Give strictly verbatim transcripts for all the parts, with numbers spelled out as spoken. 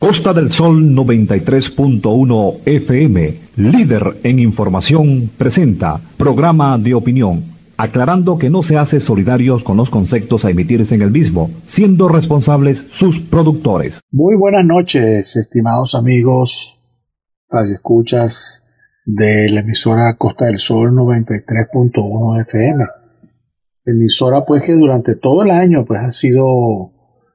Costa del Sol noventa y tres punto uno F M, líder en información, presenta programa de opinión, aclarando que no se hace solidarios con los conceptos a emitirse en el mismo, siendo responsables sus productores. Muy buenas noches, estimados amigos, radioescuchas de la emisora Costa del Sol noventa y tres punto uno F M. Emisora pues que durante todo el año pues ha sido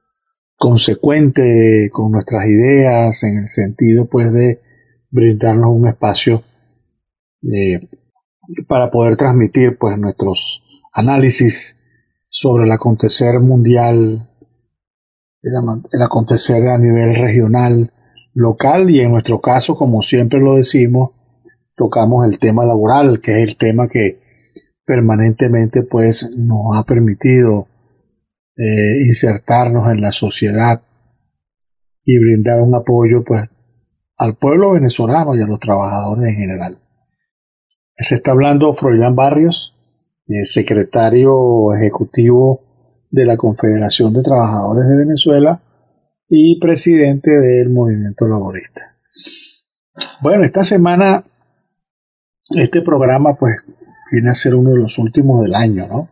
consecuente con nuestras ideas en el sentido pues de brindarnos un espacio eh, para poder transmitir pues nuestros análisis sobre el acontecer mundial, el, el acontecer a nivel regional, local, y en nuestro caso, como siempre lo decimos, tocamos el tema laboral, que es el tema que permanentemente pues nos ha permitido Eh, insertarnos en la sociedad y brindar un apoyo pues al pueblo venezolano y a los trabajadores en general. Se está hablando Froilán Barrios, eh, secretario ejecutivo de la Confederación de Trabajadores de Venezuela y presidente del Movimiento Laborista. Bueno, esta semana este programa pues viene a ser uno de los últimos del año, ¿no?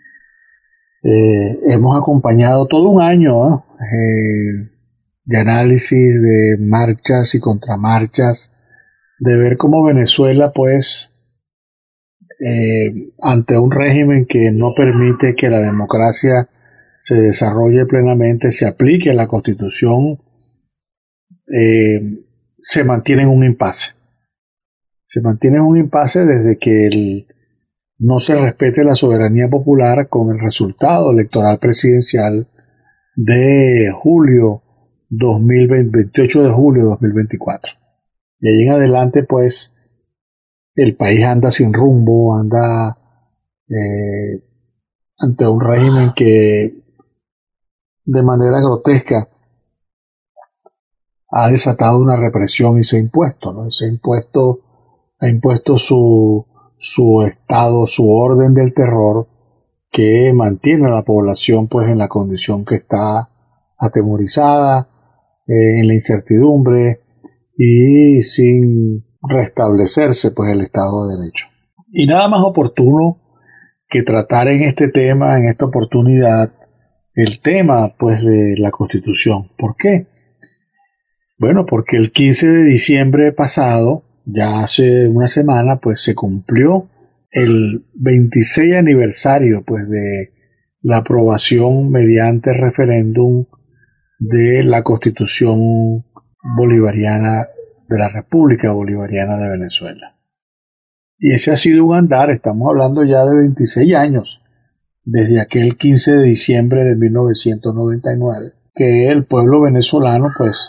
Eh, hemos acompañado todo un año ¿no? eh, de análisis, de marchas y contramarchas, de ver cómo Venezuela, pues, eh, ante un régimen que no permite que la democracia se desarrolle plenamente, se aplique la Constitución, eh, se mantiene en un impasse. Se mantiene en un impasse desde que el no se respete la soberanía popular con el resultado electoral presidencial de julio dos mil veinte, veintiocho de julio de dos mil veinticuatro. Y ahí en adelante, pues, el país anda sin rumbo, anda eh, ante un régimen que de manera grotesca ha desatado una represión y se ha impuesto, ¿no? Y se ha impuesto, ha impuesto su su estado, su orden del terror, que mantiene a la población pues en la condición que está atemorizada, eh, en la incertidumbre y sin restablecerse pues el Estado de Derecho. Y nada más oportuno que tratar en este tema, en esta oportunidad, el tema pues de la Constitución. ¿Por qué? Bueno, porque el quince de diciembre pasado, ya hace una semana, pues se cumplió el veintiséis aniversario pues de la aprobación mediante referéndum de la Constitución Bolivariana de la República Bolivariana de Venezuela. Y ese ha sido un andar, estamos hablando ya de veintiséis años, desde aquel quince de diciembre de mil novecientos noventa y nueve, que el pueblo venezolano pues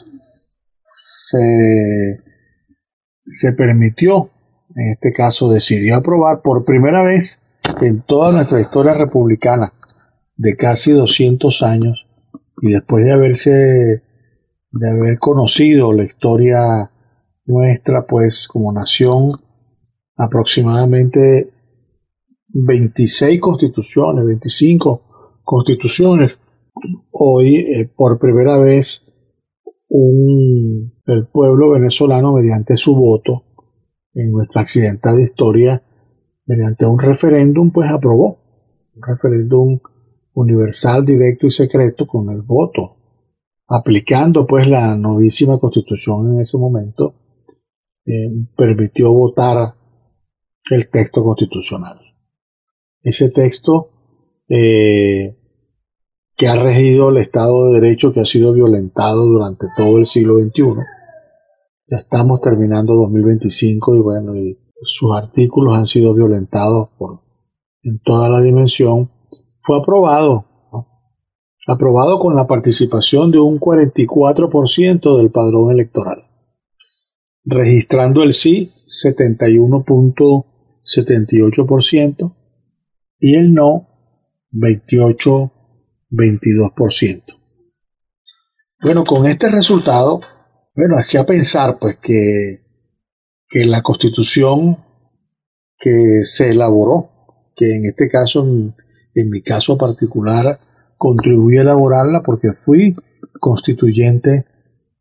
se se permitió, en este caso decidió aprobar por primera vez en toda nuestra historia republicana de casi doscientos años, y después de haberse de haber conocido la historia nuestra pues como nación, aproximadamente veintiséis constituciones, veinticinco constituciones, hoy eh, por primera vez Un, el pueblo venezolano, mediante su voto en nuestra accidentada historia, mediante un referéndum, pues aprobó un referéndum universal, directo y secreto con el voto, aplicando pues la novísima Constitución en ese momento, eh, permitió votar el texto constitucional. Ese texto eh, que ha regido el Estado de Derecho, que ha sido violentado durante todo el siglo veintiuno. Ya estamos terminando dos mil veinticinco y bueno, y sus artículos han sido violentados por, en toda la dimensión. Fue aprobado, ¿no? Aprobado con la participación de un cuarenta y cuatro por ciento del padrón electoral, registrando el sí setenta y uno punto setenta y ocho por ciento y el no veintiocho por ciento. veintidós por ciento. Bueno, con este resultado, bueno, hacía pensar pues que, que la Constitución que se elaboró, que en este caso, en, en mi caso particular, contribuí a elaborarla porque fui constituyente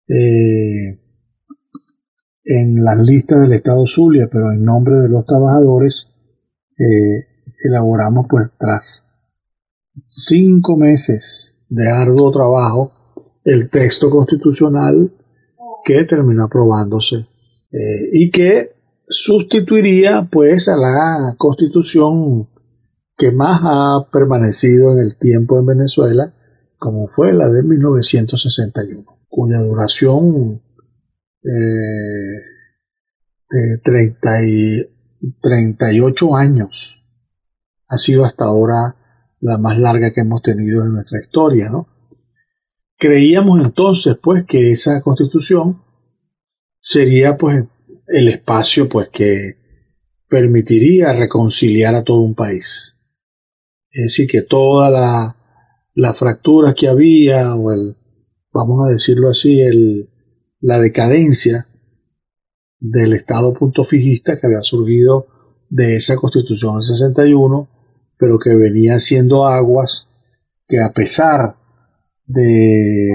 eh, en las listas del Estado Zulia, pero en nombre de los trabajadores, eh, elaboramos pues tras cinco meses de arduo trabajo el texto constitucional que terminó aprobándose eh, y que sustituiría pues a la constitución que más ha permanecido en el tiempo en Venezuela, como fue la de mil novecientos sesenta y uno, cuya duración eh, de treinta y, treinta y ocho años ha sido hasta ahora la más larga que hemos tenido en nuestra historia, ¿no? Creíamos entonces pues que esa constitución sería pues el espacio pues que permitiría reconciliar a todo un país. Es decir, que toda la, la fractura que había, o el, vamos a decirlo así, el, la decadencia del Estado punto fijista que había surgido de esa constitución del sesenta y uno, pero que venía haciendo aguas, que a pesar de,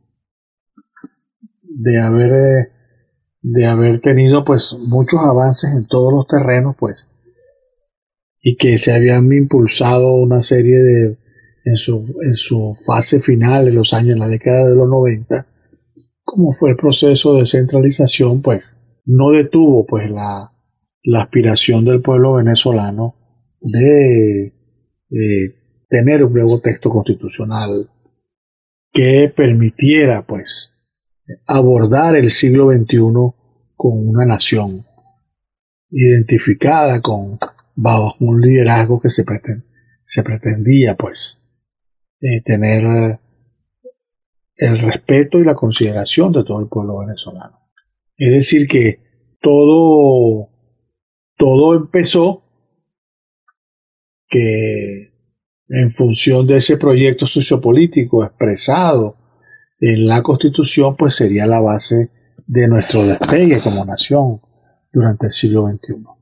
de haber de haber tenido pues muchos avances en todos los terrenos, pues, y que se habían impulsado una serie de, en su, en su fase final, en los años, en la década de los noventa, como fue el proceso de centralización, pues, no detuvo pues la, la aspiración del pueblo venezolano de eh, tener un nuevo texto constitucional que permitiera pues abordar el siglo veintiuno con una nación identificada con bajo un liderazgo que se, pretend, se pretendía pues eh, tener el respeto y la consideración de todo el pueblo venezolano. Es decir que todo todo empezó que en función de ese proyecto sociopolítico expresado en la Constitución, pues sería la base de nuestro despegue como nación durante el siglo veintiuno.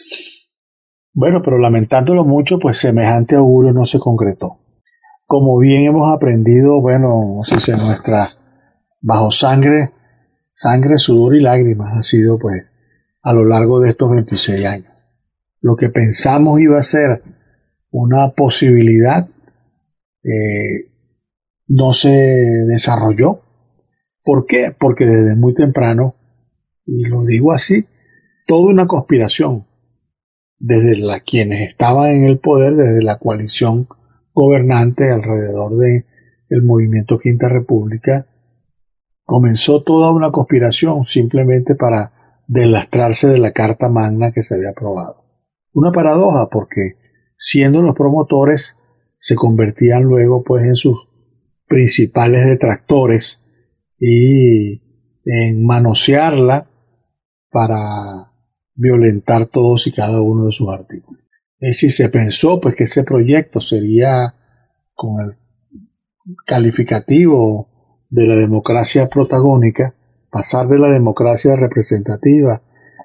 Bueno, pero lamentándolo mucho, pues semejante augurio no se concretó. Como bien hemos aprendido, bueno, si se nuestra bajo sangre, sangre, sudor y lágrimas ha sido pues a lo largo de estos veintiséis años. Lo que pensamos iba a ser una posibilidad eh, no se desarrolló. ¿Por qué? Porque desde muy temprano, y lo digo así, toda una conspiración, desde la, quienes estaban en el poder, desde la coalición gobernante alrededor de el movimiento Quinta República, comenzó toda una conspiración simplemente para deslastrarse de la Carta Magna que se había aprobado. Una paradoja, porque siendo los promotores se convertían luego pues en sus principales detractores y en manosearla para violentar todos y cada uno de sus artículos. Es decir, se pensó pues que ese proyecto sería con el calificativo de la democracia protagónica, pasar de la democracia representativa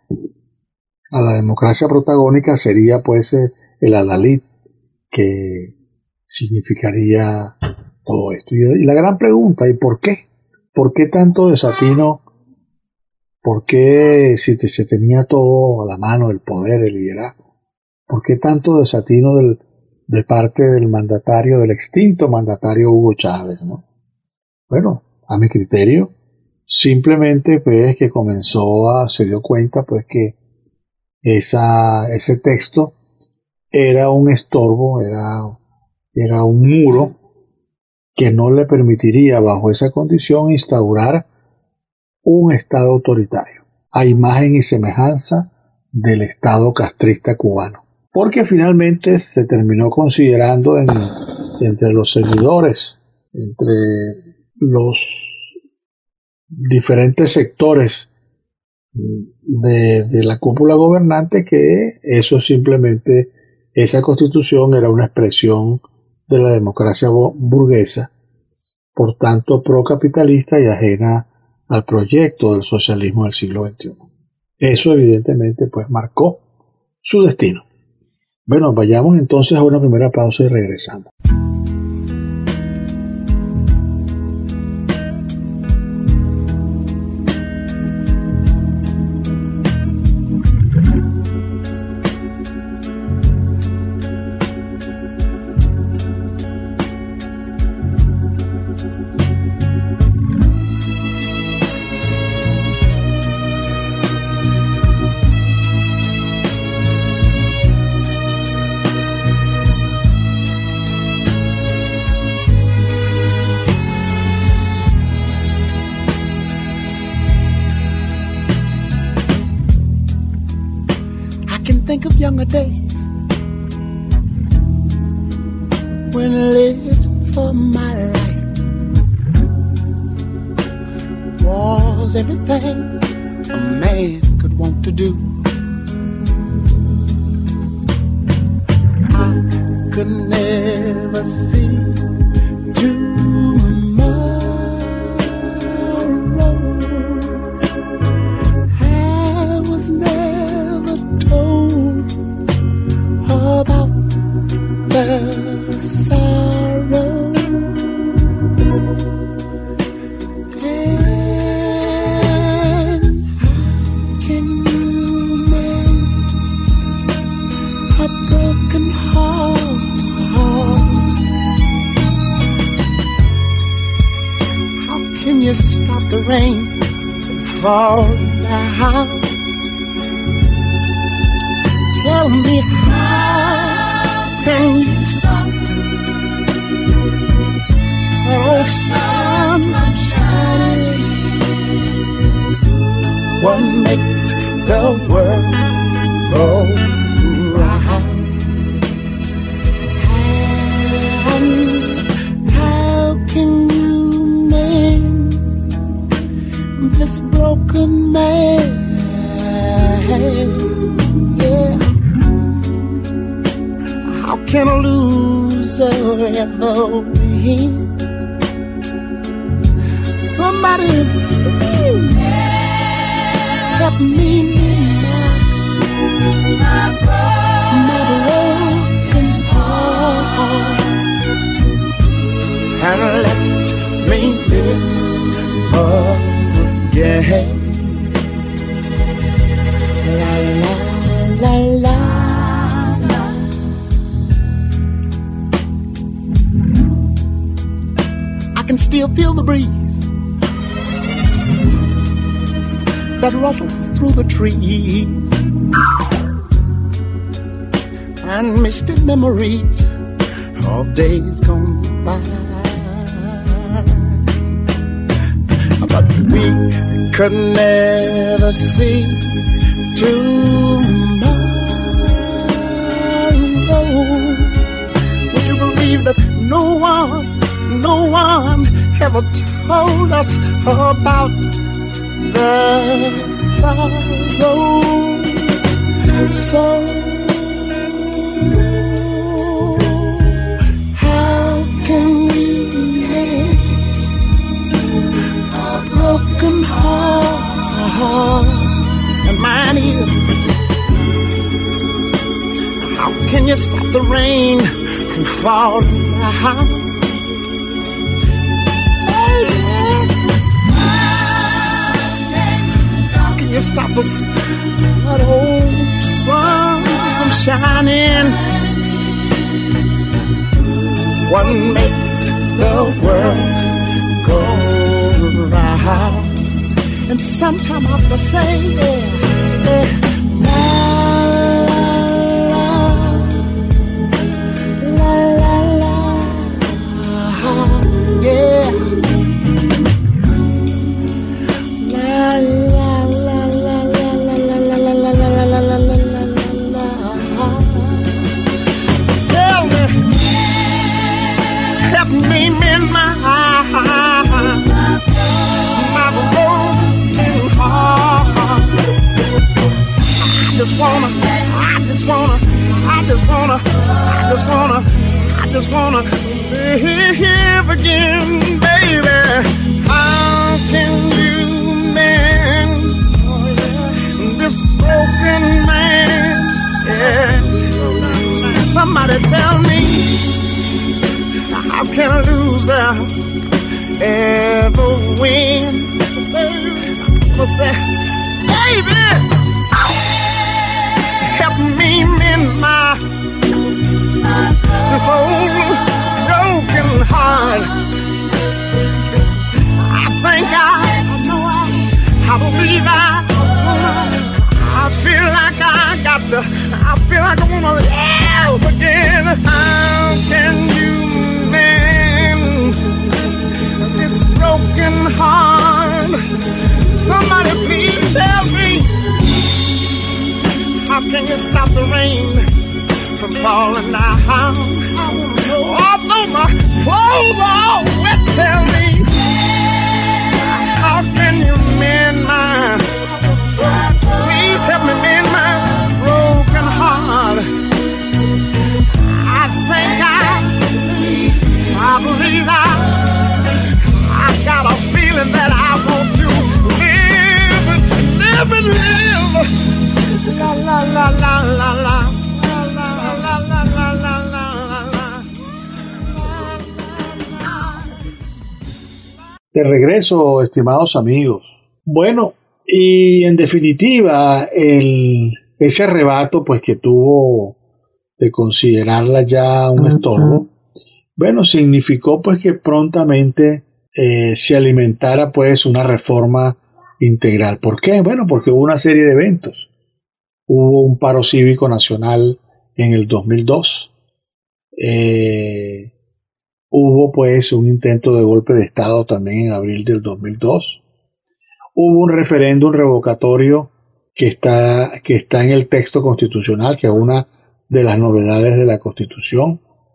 a la democracia protagónica sería pues el adalid que significaría todo esto. Y la gran pregunta, ¿y por qué? ¿Por qué tanto desatino? ¿Por qué si te, se tenía todo a la mano, el poder, el liderazgo? ¿Por qué tanto desatino del, de parte del mandatario, del extinto mandatario Hugo Chávez, ¿no? Bueno, a mi criterio, simplemente pues que comenzó a, se dio cuenta pues que esa, ese texto era un estorbo, era, era un muro que no le permitiría bajo esa condición instaurar un Estado autoritario, a imagen y semejanza del Estado castrista cubano. Porque finalmente se terminó considerando en, entre los seguidores, entre los diferentes sectores de, de la cúpula gobernante, que eso simplemente, esa constitución era una expresión de la democracia burguesa, por tanto procapitalista y ajena al proyecto del socialismo del siglo veintiuno. Eso evidentemente pues marcó su destino. Bueno, vayamos entonces a una primera pausa y regresamos. think of younger days when I lived for my life was everything a man could want to do. I could never see tomorrow. I was never told about the sorrow. Stop the rain from falling down. Tell me, how can you stop oh sun from shining? What makes the world go round? And how can you mend this broken man? Yeah. How can a loser ever win? Somebody please help me mend my broken heart and let me live again. La la la la la. I can still feel the breeze that rustles through the trees and misty memories of days gone by. But we could never see tomorrow. Would you believe that no one, no one ever told us about the sorrow? So how can we make a broken heart? And mine is, how can you stop the rain from falling down? Can you stop this, that old sun from shining? What makes the world go round? And sometime I have to say, yeah, say, la la la la la, yeah, la la la la la la la la la la la la la la. Tell me, help me mend my my broken heart. I just wanna, I just wanna, I just wanna, I just wanna, I just wanna live again, baby. How can you mend this broken man? Yeah. Somebody tell me, how can a loser ever win? Baby, say, baby, help me mend my this old broken heart. I think I, I know I, I believe I, I feel like I got to, I feel like I wanna live again. How can you mend this broken heart? Somebody please tell me, how can you stop the falling down. Although my clothes are wet, tell me, how can you mend my, please help me mend my broken heart. I think I, I believe I, I got a feeling that I want to live and live and live. La la la la la la. De regreso, estimados amigos. Bueno, y en definitiva, el, ese arrebato pues que tuvo de considerarla ya un estorbo, bueno, significó pues que prontamente eh, se alimentara pues una reforma integral. ¿Por qué? Bueno, porque hubo una serie de eventos. Hubo un paro cívico nacional en el dos mil dos. Eh, hubo pues un intento de golpe de Estado también en abril del dos mil dos. Hubo un referéndum revocatorio que está, que está en el texto constitucional, que es una de las novedades de la Constitución.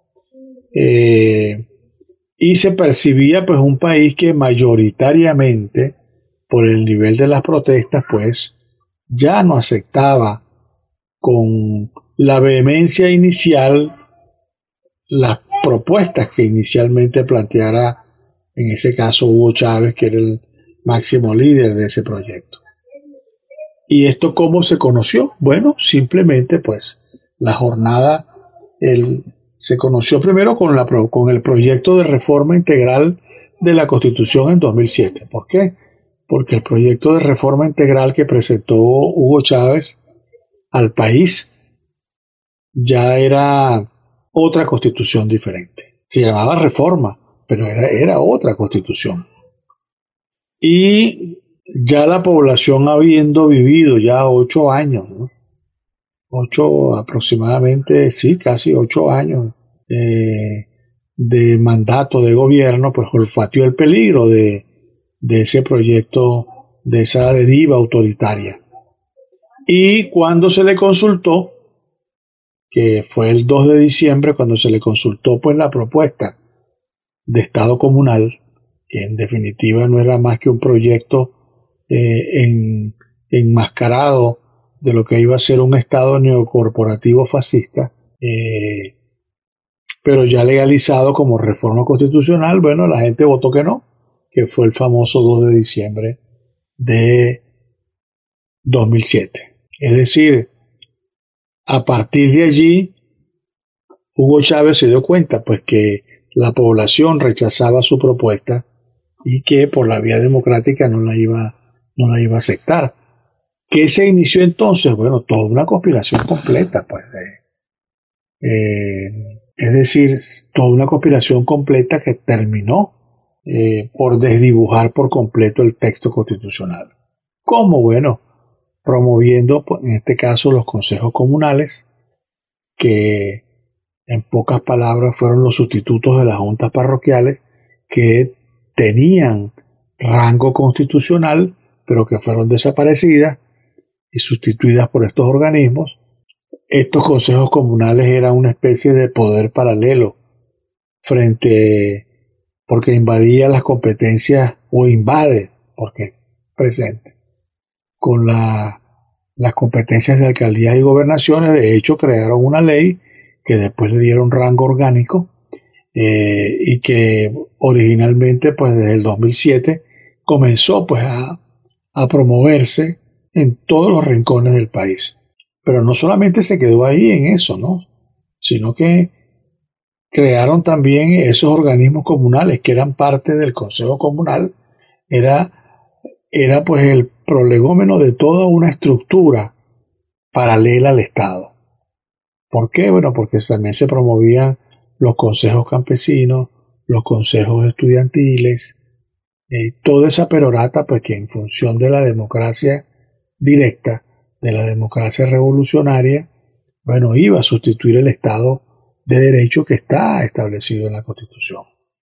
Eh, y se percibía pues un país que mayoritariamente, por el nivel de las protestas, pues ya no aceptaba con la vehemencia inicial las propuestas que inicialmente planteara, en ese caso, Hugo Chávez, que era el máximo líder de ese proyecto. ¿Y esto cómo se conoció? Bueno, simplemente pues la jornada el, se conoció primero con, la, con el proyecto de reforma integral de la Constitución en dos mil siete. ¿Por qué? Porque el proyecto de reforma integral que presentó Hugo Chávez al país ya era otra constitución diferente. Se llamaba reforma, pero era, era otra constitución. Y ya la población, habiendo vivido ya ocho años, ¿no? ocho aproximadamente, sí, casi ocho años eh, de mandato de gobierno, pues olfateó el peligro de, de ese proyecto, de esa deriva autoritaria. Y cuando se le consultó, que fue el dos de diciembre, cuando se le consultó pues la propuesta de Estado comunal, que en definitiva no era más que un proyecto eh, en, enmascarado de lo que iba a ser un Estado neocorporativo fascista, eh, pero ya legalizado como reforma constitucional, bueno, la gente votó que no, que fue el famoso dos de diciembre de dos mil siete. Es decir, a partir de allí, Hugo Chávez se dio cuenta pues que la población rechazaba su propuesta y que por la vía democrática no la iba, no la iba a aceptar. ¿Qué se inició entonces? Bueno, toda una conspiración completa, pues. Eh, eh, es decir, toda una conspiración completa que terminó eh, por desdibujar por completo el texto constitucional. ¿Cómo? Bueno, promoviendo, en este caso, los consejos comunales, que en pocas palabras fueron los sustitutos de las juntas parroquiales, que tenían rango constitucional, pero que fueron desaparecidas y sustituidas por estos organismos. Estos consejos comunales eran una especie de poder paralelo frente, porque invadía las competencias, o invade, porque presente, con la, las competencias de alcaldías y gobernaciones. De hecho, crearon una ley que después le dieron rango orgánico eh, y que originalmente, pues desde el dos mil siete, comenzó pues a, a promoverse en todos los rincones del país. Pero no solamente se quedó ahí en eso, ¿no? Sino que crearon también esos organismos comunales que eran parte del Consejo Comunal. Era, era pues el prolegómeno de toda una estructura paralela al Estado. ¿Por qué? Bueno, porque también se promovían los consejos campesinos, los consejos estudiantiles, eh, toda esa perorata, pues que en función de la democracia directa, de la democracia revolucionaria, bueno, iba a sustituir el Estado de Derecho que está establecido en la Constitución.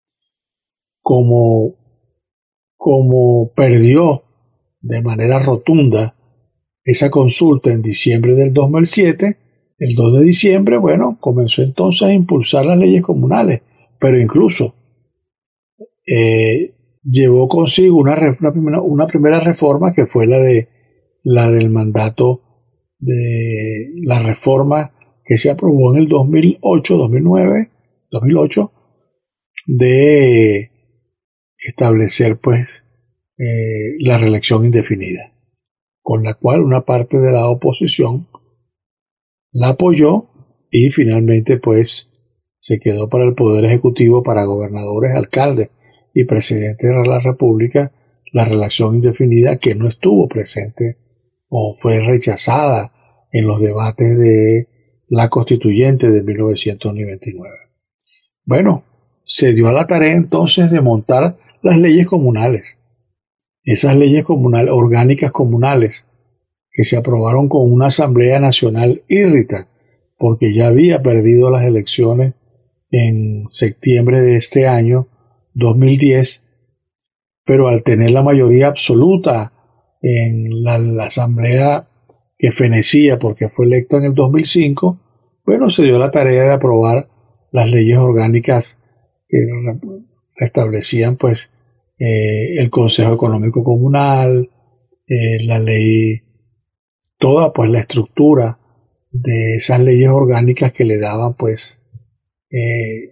Como, como perdió de manera rotunda esa consulta en diciembre del dos mil siete, el dos de diciembre, bueno, comenzó entonces a impulsar las leyes comunales, pero incluso eh, llevó consigo una, una, una primera reforma que fue la de la del mandato de la reforma que se aprobó en el dos mil ocho, dos mil nueve, dos mil ocho, de establecer pues eh, la reelección indefinida, con la cual una parte de la oposición la apoyó y finalmente pues se quedó para el Poder Ejecutivo, para gobernadores, alcaldes y presidentes de la República, la reelección indefinida, que no estuvo presente o fue rechazada en los debates de la Constituyente de mil novecientos noventa y nueve. Bueno, se dio a la tarea entonces de montar las leyes comunales. Esas leyes comunales, orgánicas comunales, que se aprobaron con una Asamblea Nacional írrita, porque ya había perdido las elecciones en septiembre de este año, dos mil diez, pero al tener la mayoría absoluta en la, la Asamblea que fenecía porque fue electo en el dos mil cinco, bueno, se dio la tarea de aprobar las leyes orgánicas que establecían pues eh, el Consejo Económico Comunal, eh, la ley, toda pues la estructura de esas leyes orgánicas que le daban pues eh,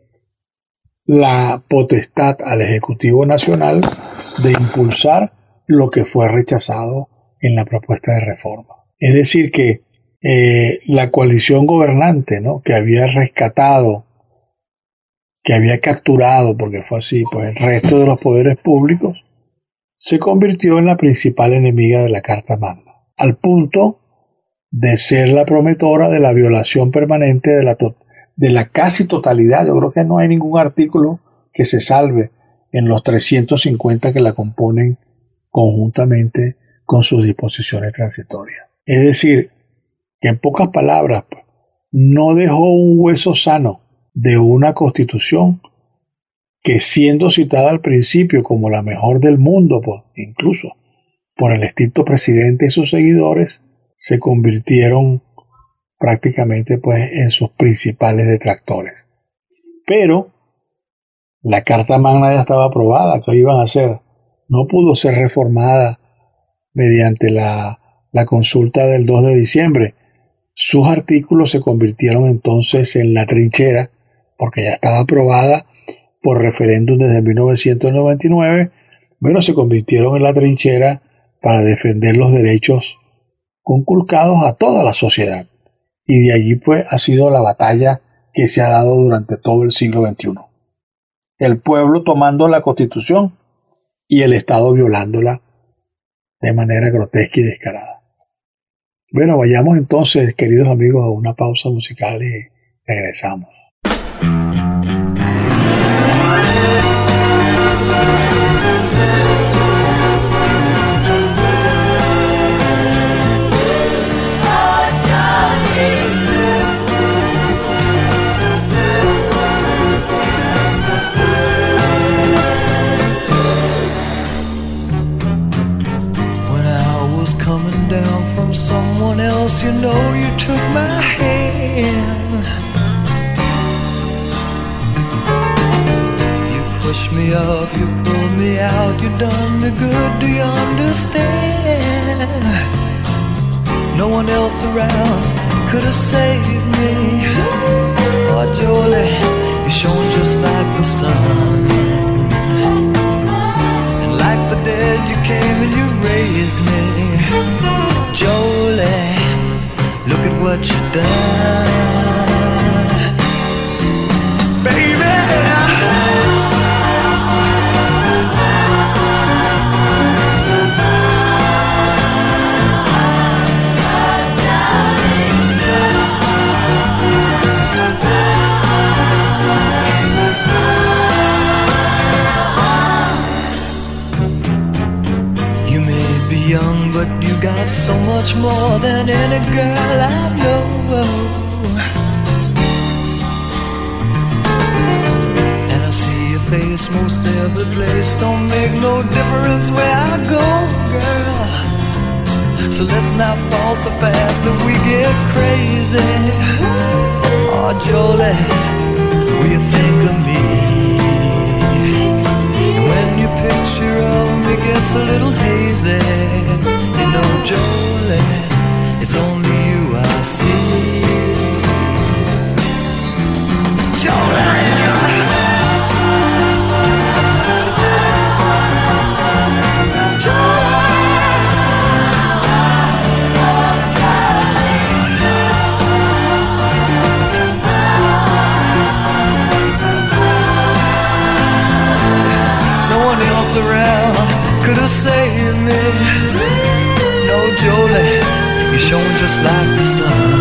la potestad al Ejecutivo Nacional de impulsar lo que fue rechazado en la propuesta de reforma. Es decir que eh, la coalición gobernante, ¿no?, que había rescatado, que había capturado, porque fue así, pues el resto de los poderes públicos, se convirtió en la principal enemiga de la Carta Magna, al punto de ser la promotora de la violación permanente de la, to- de la casi totalidad. Yo creo que no hay ningún artículo que se salve en los trescientos cincuenta que la componen conjuntamente con sus disposiciones transitorias. Es decir, que en pocas palabras, no dejó un hueso sano de una constitución que, siendo citada al principio como la mejor del mundo, pues, incluso por el estricto presidente y sus seguidores, se convirtieron prácticamente pues en sus principales detractores. Pero la Carta Magna ya estaba aprobada. ¿Qué iban a hacer? No pudo ser reformada mediante la, la consulta del dos de diciembre. Sus artículos se convirtieron entonces en la trinchera, porque ya estaba aprobada por referéndum desde mil novecientos noventa y nueve. Bueno, se convirtieron en la trinchera para defender los derechos conculcados a toda la sociedad. Y de allí pues ha sido la batalla que se ha dado durante todo el siglo veintiuno. El pueblo tomando la Constitución y el Estado violándola de manera grotesca y descarada. Bueno, vayamos entonces, queridos amigos, a una pausa musical y regresamos. Someone else, you know, you took my hand. You pushed me up, you pulled me out, you done me good, do you understand? No one else around could have saved me. Oh, Jolie, you shone just like the sun. And like the dead, you came and you raised me. Jolie, look at what you've done, baby. You may be young, but you got so much more than any girl I know. And I see your face most every place. Don't make no difference where I go, girl. So let's not fall so fast that we get crazy. Oh, Jolie, will you think of me? And when your picture of me gets a little hazy, you know, Jolie, it's only you I see. Jolie! Around could have saved me. No, Jolie, you shone just like the sun.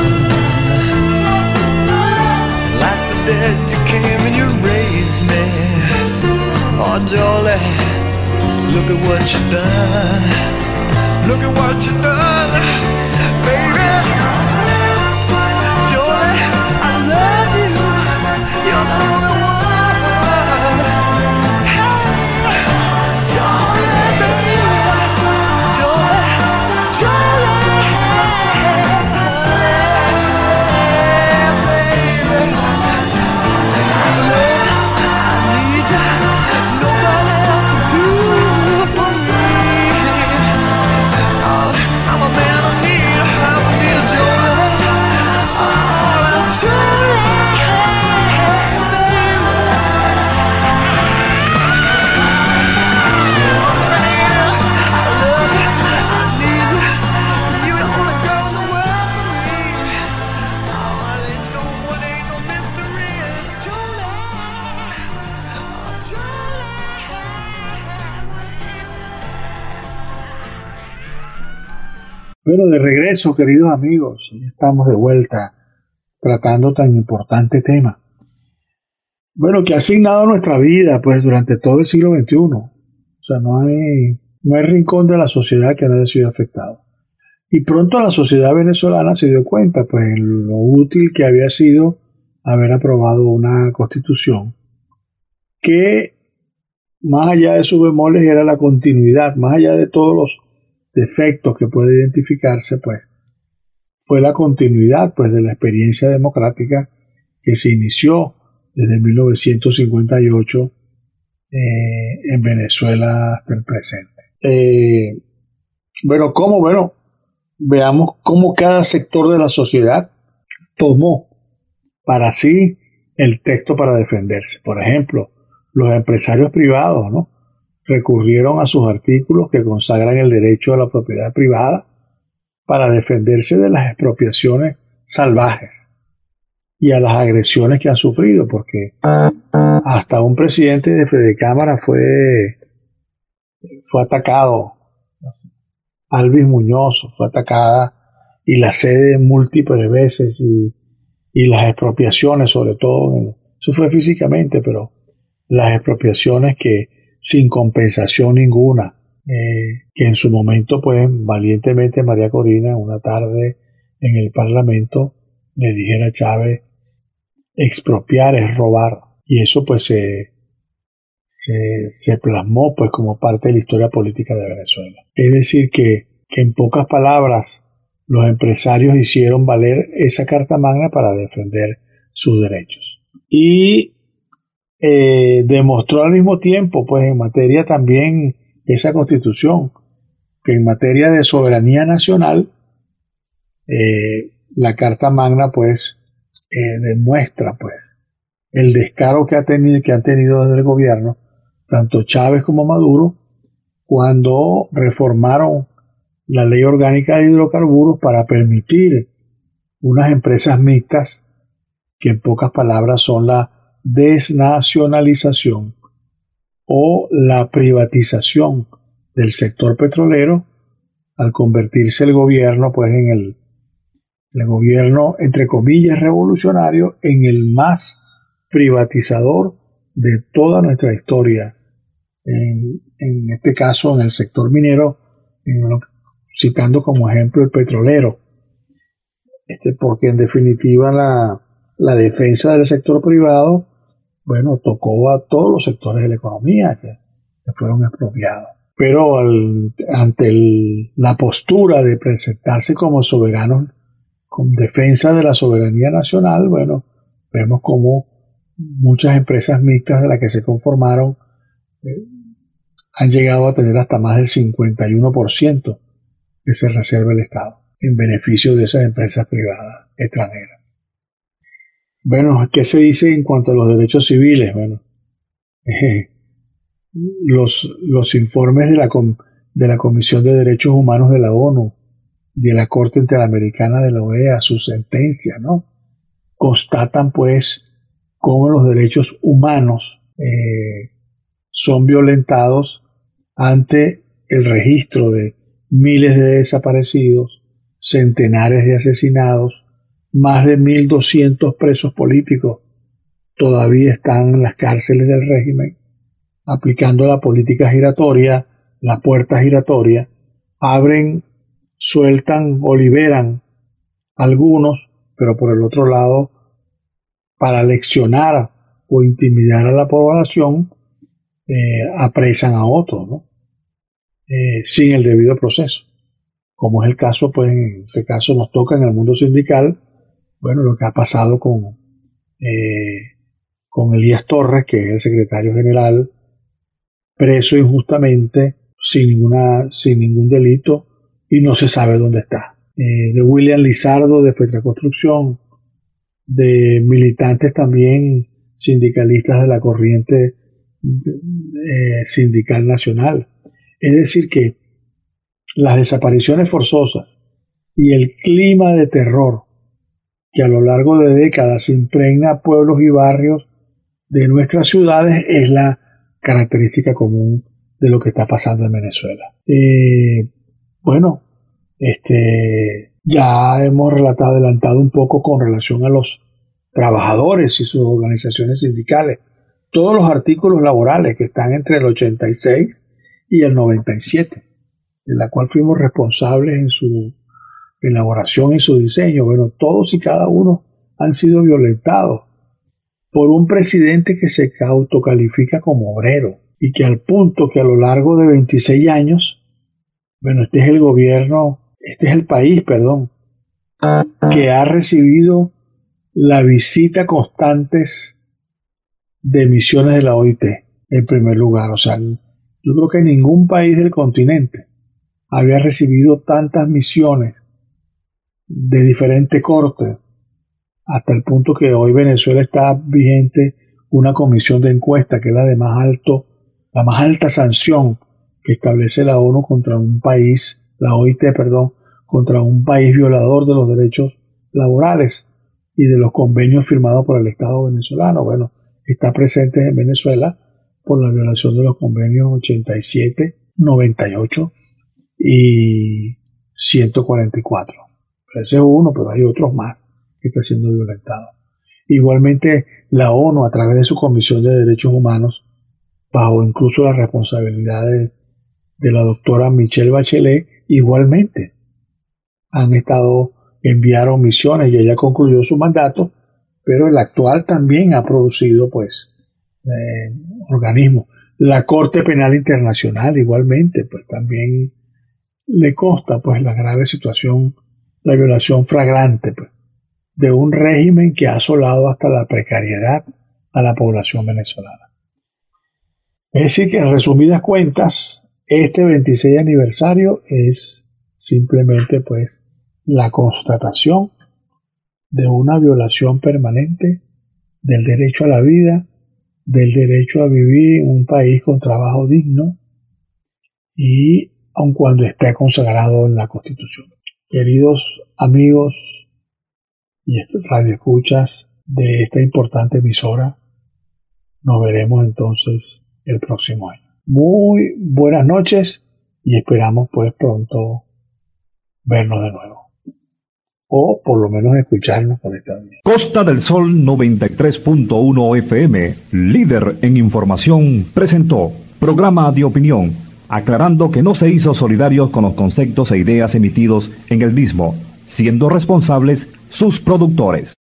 Like the dead, you came and you raised me. Oh, Jolie, look at what you done. Look at what you done, baby. Jolie, I love you. You're the only one. Bueno, de regreso, queridos amigos, ya estamos de vuelta tratando tan importante tema. Bueno, que ha asignado nuestra vida, pues, durante todo el siglo veintiuno. O sea, no hay, no hay rincón de la sociedad que no haya sido afectado. Y pronto la sociedad venezolana se dio cuenta, pues, en lo útil que había sido haber aprobado una constitución que, más allá de sus bemoles, era la continuidad, más allá de todos los defectos que puede identificarse, pues fue la continuidad, pues, de la experiencia democrática que se inició desde mil novecientos cincuenta y ocho eh, en Venezuela hasta el presente. Eh, bueno, ¿cómo? Bueno, veamos cómo cada sector de la sociedad tomó para sí el texto para defenderse. Por ejemplo, los empresarios privados, ¿no?, recurrieron a sus artículos que consagran el derecho a la propiedad privada para defenderse de las expropiaciones salvajes y a las agresiones que han sufrido, porque hasta un presidente de Fedecámara fue, fue atacado, Alvis Muñoz fue atacada, y la sede múltiples veces, y, y las expropiaciones, sobre todo, eso fue físicamente, pero las expropiaciones que sin compensación ninguna, eh, que en su momento, pues, valientemente María Corina, una tarde en el Parlamento, le dijera a Chávez: expropiar es robar. Y eso, pues, se, se, se plasmó, pues, como parte de la historia política de Venezuela. Es decir, que, que en pocas palabras, los empresarios hicieron valer esa Carta Magna para defender sus derechos. Y Eh, demostró al mismo tiempo, pues, en materia también esa Constitución, que en materia de soberanía nacional, eh, la Carta Magna, pues, eh, demuestra, pues, el descaro que ha tenido, que han tenido desde el gobierno, tanto Chávez como Maduro, cuando reformaron la Ley Orgánica de Hidrocarburos para permitir unas empresas mixtas, que en pocas palabras son la desnacionalización o la privatización del sector petrolero, al convertirse el gobierno, pues, en el, el gobierno, entre comillas, revolucionario, en el más privatizador de toda nuestra historia. En, en este caso, en el sector minero, en lo, citando como ejemplo el petrolero, este, porque en definitiva la, la defensa del sector privado, bueno, tocó a todos los sectores de la economía que, que fueron expropiados. pero al, ante el, la postura de presentarse como soberanos con defensa de la soberanía nacional, bueno, vemos como muchas empresas mixtas de las que se conformaron eh, han llegado a tener hasta más del cincuenta y uno por ciento que se reserva el Estado en beneficio de esas empresas privadas extranjeras. Bueno, ¿qué se dice en cuanto a los derechos civiles? Bueno, eh, los, los informes de la, de la Comisión de Derechos Humanos de la ONU, de la Corte Interamericana de la O E A, sus sentencias, ¿no? Constatan, pues, cómo los derechos humanos eh, son violentados ante el registro de miles de desaparecidos, centenares de asesinados, más de mil doscientos presos políticos todavía están en las cárceles del régimen, aplicando la política giratoria, la puerta giratoria, abren, sueltan o liberan algunos, pero por el otro lado, para leccionar o intimidar a la población, eh, apresan a otros, ¿no? Eh, sin el debido proceso. Como es el caso, pues en este caso nos toca en el mundo sindical, bueno, lo que ha pasado con, eh, con Elías Torres, que es el secretario general, preso injustamente, sin, ninguna, sin ningún delito, y no se sabe dónde está. Eh, de William Lizardo, de Fetraconstrucción, de militantes también sindicalistas de la corriente eh, sindical nacional. Es decir, que las desapariciones forzosas y el clima de terror que a lo largo de décadas impregna a pueblos y barrios de nuestras ciudades es la característica común de lo que está pasando en Venezuela. Eh, bueno, este, ya hemos relatado, adelantado un poco con relación a los trabajadores y sus organizaciones sindicales. Todos los artículos laborales que están entre el ochenta y seis y el noventa y siete, de la cual fuimos responsables en su elaboración y su diseño, bueno, todos y cada uno han sido violentados por un presidente que se autocalifica como obrero y que al punto que a lo largo de veintiséis años, bueno, este es el gobierno, este es el país, perdón, que ha recibido la visita constantes de misiones de la O I T en primer lugar. O sea, yo creo que ningún país del continente había recibido tantas misiones de diferente corte, hasta el punto que hoy Venezuela está vigente una comisión de encuesta que es la de más alto, la más alta sanción que establece la ONU contra un país, la O I T, perdón, contra un país violador de los derechos laborales y de los convenios firmados por el Estado venezolano. Bueno, está presente en Venezuela por la violación de los convenios ochenta y siete, noventa y ocho y ciento cuarenta y cuatro. Ese es uno, pero hay otros más que están siendo violentados. Igualmente, la ONU, a través de su Comisión de Derechos Humanos, bajo incluso la responsabilidad de, de la doctora Michelle Bachelet, igualmente han estado, enviaron misiones y ella concluyó su mandato, pero el actual también ha producido, pues, eh, organismos. La Corte Penal Internacional, igualmente, pues también le consta, pues, la grave situación, la violación flagrante, pues, de un régimen que ha asolado hasta la precariedad a la población venezolana. Es decir, que en resumidas cuentas, este veintiséis aniversario es simplemente, pues, la constatación de una violación permanente del derecho a la vida, del derecho a vivir en un país con trabajo digno y aun cuando esté consagrado en la Constitución. Queridos amigos y radioescuchas de esta importante emisora, nos veremos entonces el próximo año. Muy buenas noches y esperamos pues pronto vernos de nuevo. O por lo menos escucharnos por esta vía. Costa del Sol noventa y tres punto uno F M, líder en información, presentó programa de opinión, aclarando que no se hizo solidarios con los conceptos e ideas emitidos en el mismo, siendo responsables sus productores.